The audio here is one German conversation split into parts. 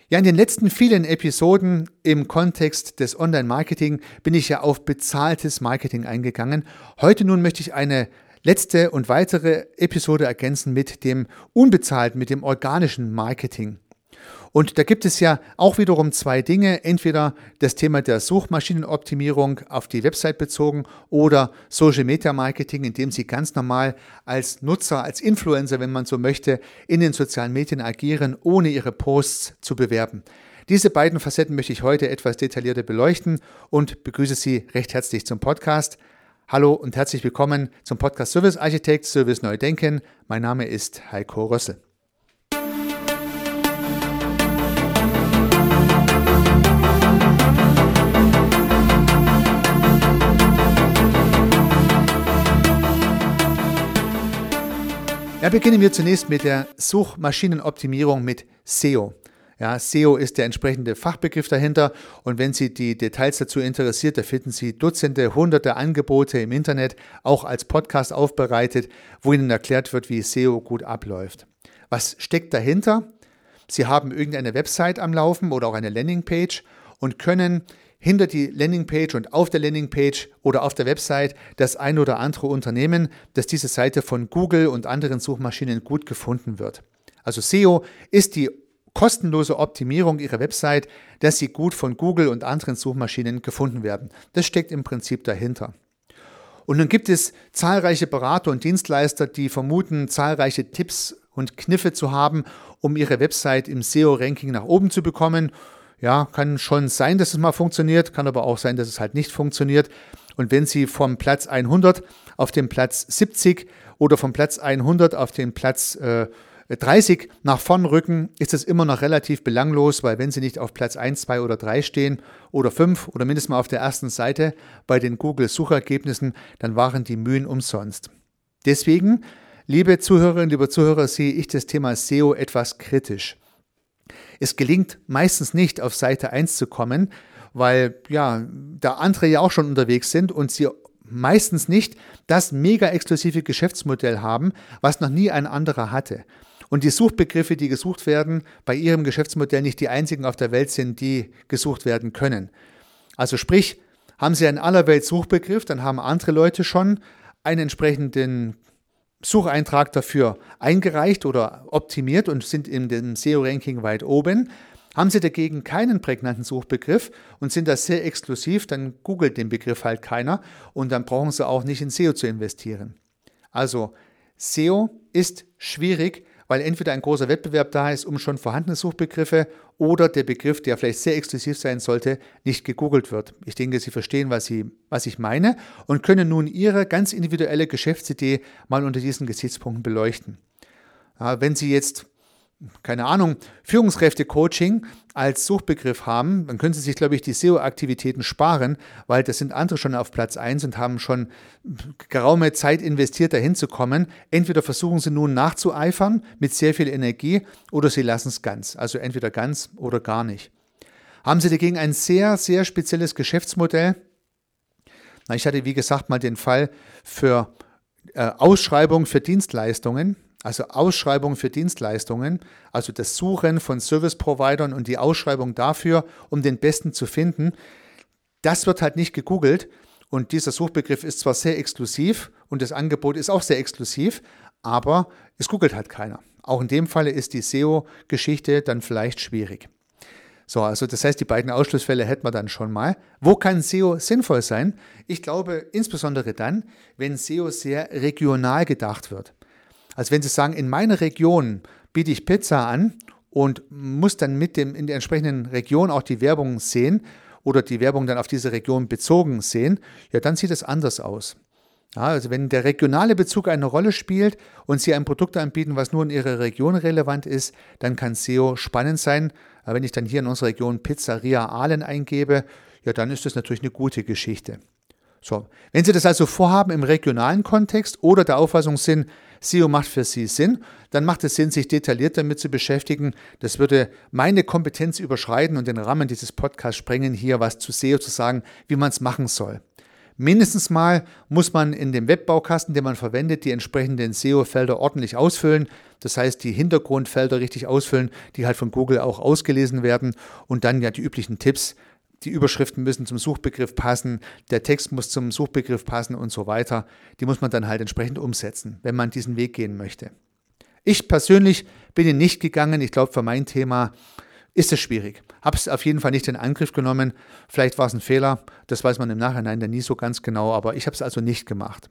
Ja, in den letzten vielen Episoden im Kontext des Online-Marketing bin ich ja auf bezahltes Marketing eingegangen. Heute nun möchte ich eine letzte und weitere Episode ergänzen mit dem unbezahlten, mit dem organischen Marketing. Und da gibt es ja auch wiederum zwei Dinge, entweder das Thema der Suchmaschinenoptimierung auf die Website bezogen oder Social Media Marketing, indem Sie ganz normal als Nutzer, als Influencer, wenn man so möchte, in den sozialen Medien agieren, ohne Ihre Posts zu bewerben. Diese beiden Facetten möchte ich heute etwas detaillierter beleuchten und begrüße Sie recht herzlich zum Podcast. Hallo und herzlich willkommen zum Podcast Service Architekt, Service Neu Denken. Mein Name ist Heiko Rössel. Ja, beginnen wir zunächst mit der Suchmaschinenoptimierung mit SEO. Ja, SEO ist der entsprechende Fachbegriff dahinter und wenn Sie die Details dazu interessiert, da finden Sie Dutzende, Hunderte Angebote im Internet, auch als Podcast aufbereitet, wo Ihnen erklärt wird, wie SEO gut abläuft. Was steckt dahinter? Sie haben irgendeine Website am Laufen oder auch eine Landingpage und können hinter die Landingpage und auf der Landingpage oder auf der Website das ein oder andere Unternehmen, dass diese Seite von Google und anderen Suchmaschinen gut gefunden wird. Also SEO ist die kostenlose Optimierung Ihrer Website, dass sie gut von Google und anderen Suchmaschinen gefunden werden. Das steckt im Prinzip dahinter. Und nun gibt es zahlreiche Berater und Dienstleister, die vermuten, zahlreiche Tipps und Kniffe zu haben, um ihre Website im SEO-Ranking nach oben zu bekommen. Ja, kann schon sein, dass es mal funktioniert, kann aber auch sein, dass es halt nicht funktioniert. Und wenn Sie vom Platz 100 auf den Platz 70 oder vom Platz 100 auf den Platz 30 nach vorn rücken, ist das immer noch relativ belanglos, weil wenn Sie nicht auf Platz 1, 2 oder 3 stehen oder 5 oder mindestens mal auf der ersten Seite bei den Google-Suchergebnissen, dann waren die Mühen umsonst. Deswegen, liebe Zuhörerinnen, liebe Zuhörer, sehe ich das Thema SEO etwas kritisch. Es gelingt meistens nicht, auf Seite 1 zu kommen, weil ja, da andere ja auch schon unterwegs sind und sie meistens nicht das mega exklusive Geschäftsmodell haben, was noch nie ein anderer hatte. Und die Suchbegriffe, die gesucht werden, bei ihrem Geschäftsmodell nicht die einzigen auf der Welt sind, die gesucht werden können. Also sprich, haben Sie einen allerwelt Suchbegriff, dann haben andere Leute schon einen entsprechenden Sucheintrag dafür eingereicht oder optimiert und sind in dem SEO-Ranking weit oben. Haben Sie dagegen keinen prägnanten Suchbegriff und sind da sehr exklusiv, dann googelt den Begriff halt keiner und dann brauchen Sie auch nicht in SEO zu investieren. Also SEO ist schwierig, weil entweder ein großer Wettbewerb da ist um schon vorhandene Suchbegriffe oder der Begriff, der vielleicht sehr exklusiv sein sollte, nicht gegoogelt wird. Ich denke, Sie verstehen, was ich meine und können nun Ihre ganz individuelle Geschäftsidee mal unter diesen Gesichtspunkten beleuchten. Ja, wenn Sie jetzt, keine Ahnung, Führungskräfte-Coaching als Suchbegriff haben, dann können Sie sich, glaube ich, die SEO-Aktivitäten sparen, weil das sind andere schon auf Platz 1 und haben schon geraume Zeit investiert, dahin zu kommen. Entweder versuchen Sie nun nachzueifern mit sehr viel Energie oder Sie lassen es ganz. Also entweder ganz oder gar nicht. Haben Sie dagegen ein sehr, sehr spezielles Geschäftsmodell? Ich hatte, wie gesagt, mal den Fall für Ausschreibung für Dienstleistungen. Also Ausschreibung für Dienstleistungen, also das Suchen von Service-Providern und die Ausschreibung dafür, um den Besten zu finden, das wird halt nicht gegoogelt und dieser Suchbegriff ist zwar sehr exklusiv und das Angebot ist auch sehr exklusiv, aber es googelt halt keiner. Auch in dem Falle ist die SEO-Geschichte dann vielleicht schwierig. So, also das heißt, die beiden Ausschlussfälle hätten wir dann schon mal. Wo kann SEO sinnvoll sein? Ich glaube insbesondere dann, wenn SEO sehr regional gedacht wird. Also wenn Sie sagen, in meiner Region biete ich Pizza an und muss dann in der entsprechenden Region auch die Werbung sehen oder die Werbung dann auf diese Region bezogen sehen, ja, dann sieht es anders aus. Ja, also wenn der regionale Bezug eine Rolle spielt und Sie ein Produkt anbieten, was nur in Ihrer Region relevant ist, dann kann SEO spannend sein. Aber wenn ich dann hier in unserer Region Pizzeria Ahlen eingebe, ja, dann ist das natürlich eine gute Geschichte. So, wenn Sie das also vorhaben im regionalen Kontext oder der Auffassung sind, SEO macht für Sie Sinn, dann macht es Sinn, sich detailliert damit zu beschäftigen. Das würde meine Kompetenz überschreiten und den Rahmen dieses Podcasts sprengen, hier was zu SEO zu sagen, wie man es machen soll. Mindestens mal muss man in dem Webbaukasten, den man verwendet, die entsprechenden SEO-Felder ordentlich ausfüllen. Das heißt, die Hintergrundfelder richtig ausfüllen, die halt von Google auch ausgelesen werden und dann ja die üblichen Tipps. Die Überschriften müssen zum Suchbegriff passen, der Text muss zum Suchbegriff passen und so weiter. Die muss man dann halt entsprechend umsetzen, wenn man diesen Weg gehen möchte. Ich persönlich bin ihn nicht gegangen. Ich glaube, für mein Thema ist es schwierig. Habe es auf jeden Fall nicht in Angriff genommen. Vielleicht war es ein Fehler, das weiß man im Nachhinein dann nie so ganz genau, aber ich habe es also nicht gemacht.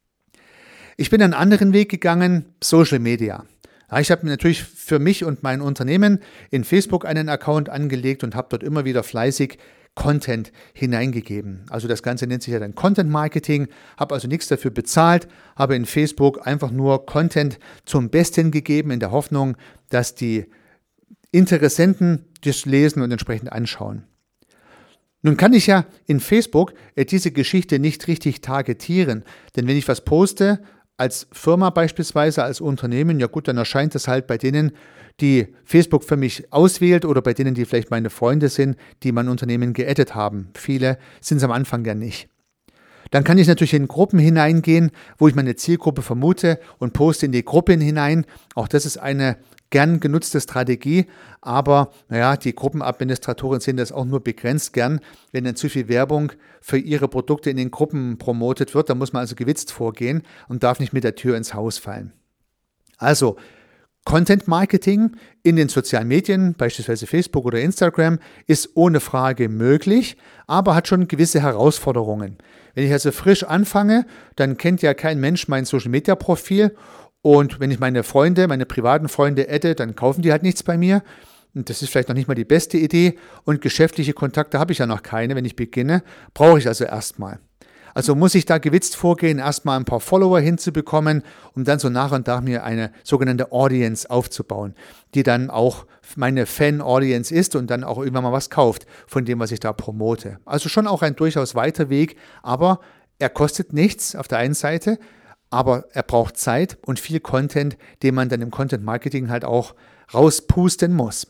Ich bin einen anderen Weg gegangen, Social Media. Ja, ich habe natürlich für mich und mein Unternehmen in Facebook einen Account angelegt und habe dort immer wieder fleißig Content hineingegeben. Also das Ganze nennt sich ja dann Content Marketing, habe also nichts dafür bezahlt, habe in Facebook einfach nur Content zum Besten gegeben, in der Hoffnung, dass die Interessenten das lesen und entsprechend anschauen. Nun kann ich ja in Facebook diese Geschichte nicht richtig targetieren, denn wenn ich was poste, als Firma beispielsweise, als Unternehmen, ja gut, dann erscheint das halt bei denen, die Facebook für mich auswählt oder bei denen, die vielleicht meine Freunde sind, die mein Unternehmen geaddet haben. Viele sind es am Anfang ja nicht. Dann kann ich natürlich in Gruppen hineingehen, wo ich meine Zielgruppe vermute und poste in die Gruppen hinein. Auch das ist eine gern genutzte Strategie, aber die Gruppenadministratoren sehen das auch nur begrenzt gern. Wenn dann zu viel Werbung für ihre Produkte in den Gruppen promotet wird, dann muss man also gewitzt vorgehen und darf nicht mit der Tür ins Haus fallen. Also Content Marketing in den sozialen Medien, beispielsweise Facebook oder Instagram, ist ohne Frage möglich, aber hat schon gewisse Herausforderungen. Wenn ich also frisch anfange, dann kennt ja kein Mensch mein Social Media Profil. Und wenn ich meine Freunde, meine privaten Freunde adde, dann kaufen die halt nichts bei mir. Und das ist vielleicht noch nicht mal die beste Idee. Und geschäftliche Kontakte habe ich ja noch keine. Wenn ich beginne, brauche ich also erstmal. Also muss ich da gewitzt vorgehen, erstmal ein paar Follower hinzubekommen, um dann so nach und nach mir eine sogenannte Audience aufzubauen, die dann auch meine Fan-Audience ist und dann auch irgendwann mal was kauft von dem, was ich da promote. Also schon auch ein durchaus weiter Weg, aber er kostet nichts auf der einen Seite, aber er braucht Zeit und viel Content, den man dann im Content Marketing halt auch rauspusten muss.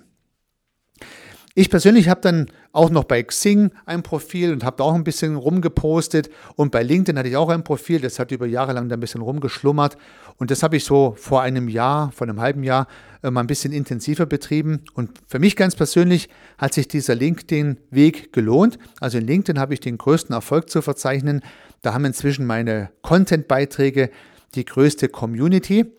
Ich persönlich habe dann auch noch bei Xing ein Profil und habe da auch ein bisschen rumgepostet und bei LinkedIn hatte ich auch ein Profil, das hat über Jahre lang da ein bisschen rumgeschlummert und das habe ich so vor einem halben Jahr mal ein bisschen intensiver betrieben und für mich ganz persönlich hat sich dieser LinkedIn-Weg gelohnt. Also in LinkedIn habe ich den größten Erfolg zu verzeichnen. Da haben inzwischen meine Content-Beiträge die größte Community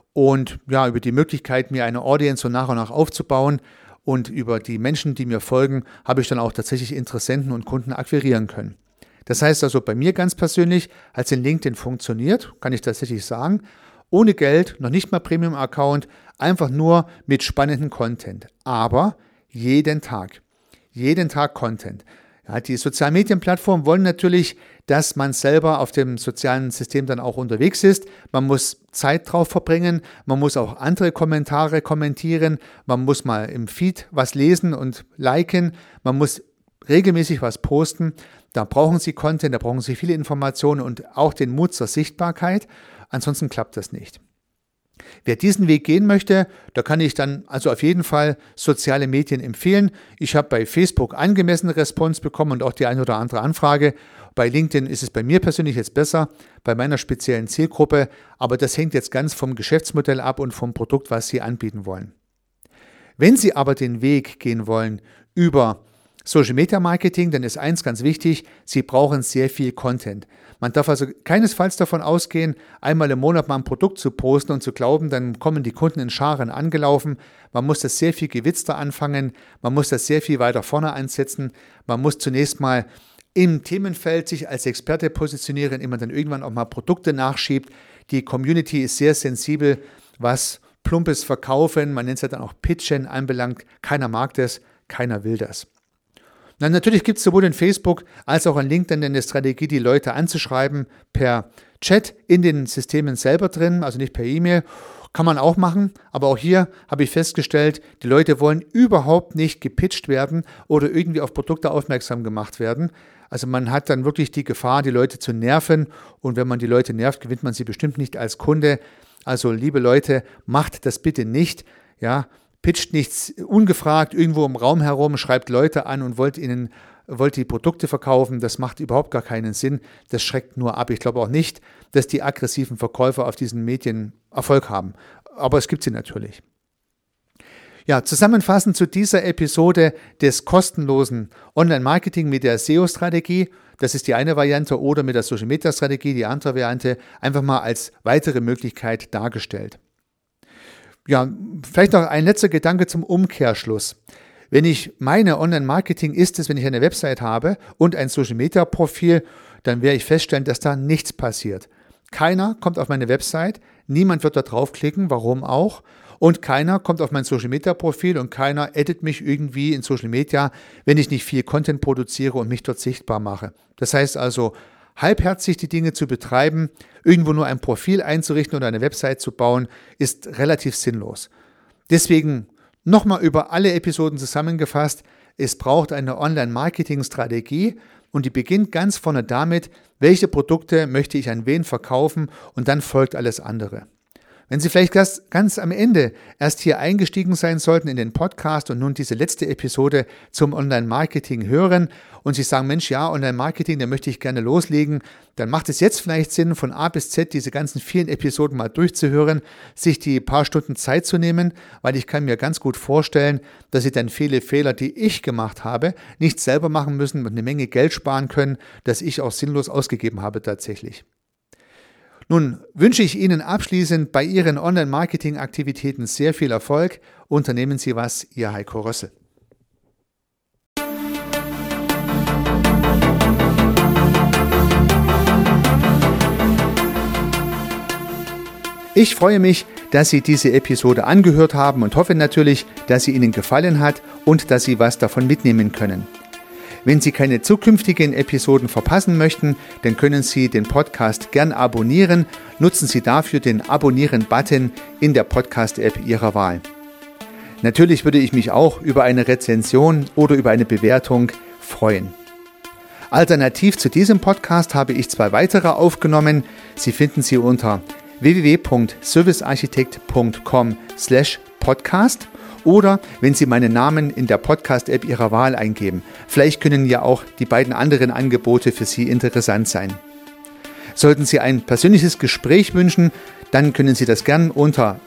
und ja, über die Möglichkeit, mir eine Audience so nach und nach aufzubauen und über die Menschen, die mir folgen, habe ich dann auch tatsächlich Interessenten und Kunden akquirieren können. Das heißt also bei mir ganz persönlich, als in LinkedIn funktioniert, kann ich tatsächlich sagen, ohne Geld, noch nicht mal Premium-Account, einfach nur mit spannendem Content. Aber jeden Tag Content. Ja, die Sozialmedienplattformen wollen natürlich, dass man selber auf dem sozialen System dann auch unterwegs ist. Man muss Zeit drauf verbringen, man muss auch andere Kommentare kommentieren, man muss mal im Feed was lesen und liken, man muss regelmäßig was posten. Da brauchen Sie Content, da brauchen Sie viele Informationen und auch den Mut zur Sichtbarkeit. Ansonsten klappt das nicht. Wer diesen Weg gehen möchte, da kann ich dann also auf jeden Fall soziale Medien empfehlen. Ich habe bei Facebook angemessene Response bekommen und auch die eine oder andere Anfrage. Bei LinkedIn ist es bei mir persönlich jetzt besser, bei meiner speziellen Zielgruppe, aber das hängt jetzt ganz vom Geschäftsmodell ab und vom Produkt, was Sie anbieten wollen. Wenn Sie aber den Weg gehen wollen über Social Media Marketing, dann ist eins ganz wichtig, Sie brauchen sehr viel Content. Man darf also keinesfalls davon ausgehen, einmal im Monat mal ein Produkt zu posten und zu glauben, dann kommen die Kunden in Scharen angelaufen. Man muss das sehr viel gewitzter anfangen, man muss das sehr viel weiter vorne ansetzen, man muss zunächst mal im Themenfeld sich als Experte positionieren, indem man dann irgendwann auch mal Produkte nachschiebt. Die Community ist sehr sensibel, was plumpes Verkaufen, man nennt es ja dann auch Pitchen anbelangt. Keiner mag das, keiner will das. Na, natürlich gibt es sowohl in Facebook als auch in LinkedIn eine Strategie, die Leute anzuschreiben per Chat in den Systemen selber drin, also nicht per E-Mail. Kann man auch machen, aber auch hier habe ich festgestellt, die Leute wollen überhaupt nicht gepitcht werden oder irgendwie auf Produkte aufmerksam gemacht werden. Also man hat dann wirklich die Gefahr, die Leute zu nerven und wenn man die Leute nervt, gewinnt man sie bestimmt nicht als Kunde. Also liebe Leute, macht das bitte nicht, ja. Pitcht nichts ungefragt irgendwo im Raum herum, schreibt Leute an und wollt ihnen wollt die Produkte verkaufen, das macht überhaupt gar keinen Sinn, das schreckt nur ab. Ich glaube auch nicht, dass die aggressiven Verkäufer auf diesen Medien Erfolg haben, aber es gibt sie natürlich. Ja, zusammenfassend zu dieser Episode des kostenlosen Online-Marketing mit der SEO-Strategie, das ist die eine Variante, oder mit der Social-Media-Strategie, die andere Variante, einfach mal als weitere Möglichkeit dargestellt. Ja, vielleicht noch ein letzter Gedanke zum Umkehrschluss. Wenn ich meine Online-Marketing ist es, wenn ich eine Website habe und ein Social-Media-Profil, dann werde ich feststellen, dass da nichts passiert. Keiner kommt auf meine Website, niemand wird da draufklicken, warum auch, und keiner kommt auf mein Social-Media-Profil und keiner edit mich irgendwie in Social Media, wenn ich nicht viel Content produziere und mich dort sichtbar mache. Das heißt also, halbherzig die Dinge zu betreiben, irgendwo nur ein Profil einzurichten oder eine Website zu bauen, ist relativ sinnlos. Deswegen nochmal über alle Episoden zusammengefasst, es braucht eine Online-Marketing-Strategie und die beginnt ganz vorne damit, welche Produkte möchte ich an wen verkaufen und dann folgt alles andere. Wenn Sie vielleicht ganz am Ende erst hier eingestiegen sein sollten in den Podcast und nun diese letzte Episode zum Online-Marketing hören und Sie sagen, Mensch, ja, Online-Marketing, da möchte ich gerne loslegen, dann macht es jetzt vielleicht Sinn, von A bis Z diese ganzen vielen Episoden mal durchzuhören, sich die paar Stunden Zeit zu nehmen, weil ich kann mir ganz gut vorstellen, dass Sie dann viele Fehler, die ich gemacht habe, nicht selber machen müssen und eine Menge Geld sparen können, das ich auch sinnlos ausgegeben habe tatsächlich. Nun wünsche ich Ihnen abschließend bei Ihren Online-Marketing-Aktivitäten sehr viel Erfolg. Unternehmen Sie was, Ihr Heiko Rössel. Ich freue mich, dass Sie diese Episode angehört haben und hoffe natürlich, dass sie Ihnen gefallen hat und dass Sie was davon mitnehmen können. Wenn Sie keine zukünftigen Episoden verpassen möchten, dann können Sie den Podcast gern abonnieren. Nutzen Sie dafür den Abonnieren-Button in der Podcast-App Ihrer Wahl. Natürlich würde ich mich auch über eine Rezension oder über eine Bewertung freuen. Alternativ zu diesem Podcast habe ich 2 weitere aufgenommen. Sie finden sie unter www.servicearchitekt.com/podcast. Oder wenn Sie meinen Namen in der Podcast-App Ihrer Wahl eingeben. Vielleicht können ja auch die beiden anderen Angebote für Sie interessant sein. Sollten Sie ein persönliches Gespräch wünschen, dann können Sie das gern unter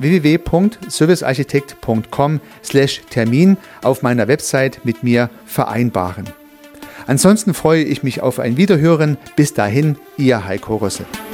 www.servicearchitekt.com/Termin auf meiner Website mit mir vereinbaren. Ansonsten freue ich mich auf ein Wiederhören. Bis dahin, Ihr Heiko Rössel.